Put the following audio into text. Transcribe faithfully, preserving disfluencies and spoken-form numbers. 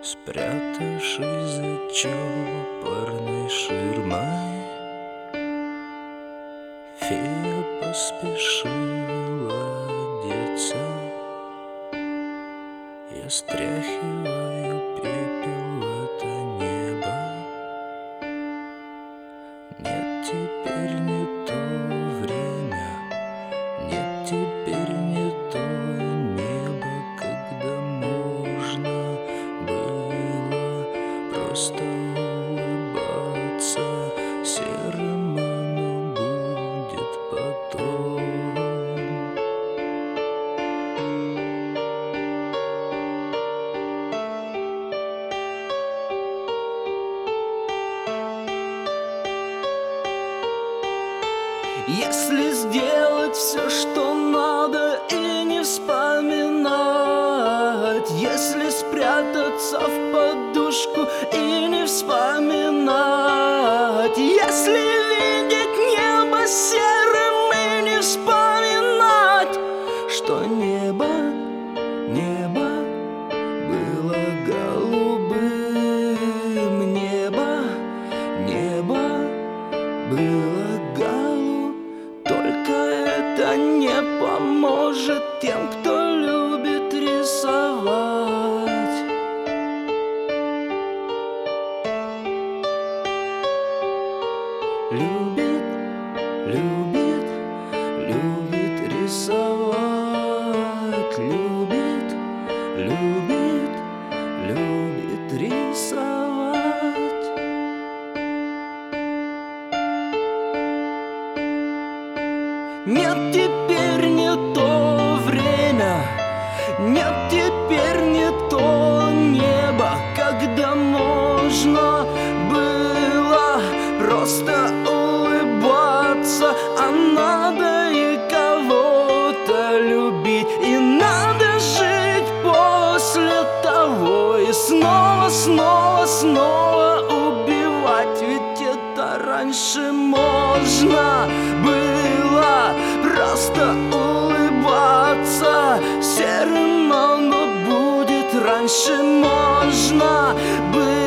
Спрятавшись за чопорной ширмой, фея поспешила одеться. Я стряхиваю пепел в это небо. Нет, теперь не то время, нет, теперь не то небо, когда можно было просто улыбаться. Серым оно будет потом. Если сделать все, что надо, и не вспоминать, если спрятаться в подушку и не вспоминать, если видеть небо серым и не вспоминать, что небо, небо было голубым, небо, небо было голубым. Только это не поможет тем, кто любит рисовать. Любит, любит, любит рисовать. Любит, любит, любит рисовать. Нет, теперь не то время, нет, теперь не то небо, когда можно было просто улыбаться, а надо и кого-то любить, и надо жить после того, и снова, снова, снова убивать, ведь это раньше можно было просто улыбаться. Серым оно будет, раньше можно было